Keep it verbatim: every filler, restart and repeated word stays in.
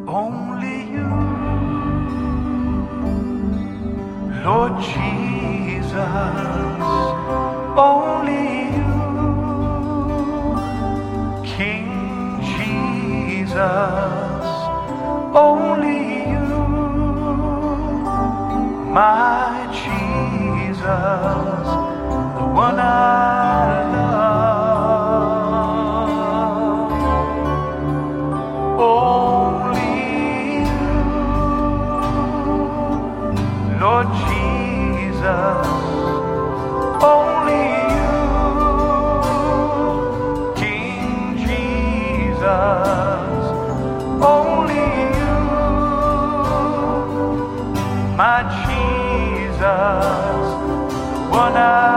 Only you, Lord Jesus, only you, King Jesus, only you, my Jesus, the one I love. Only you, Lord Jesus, only you, King Jesus, only you, my Jesus, the one I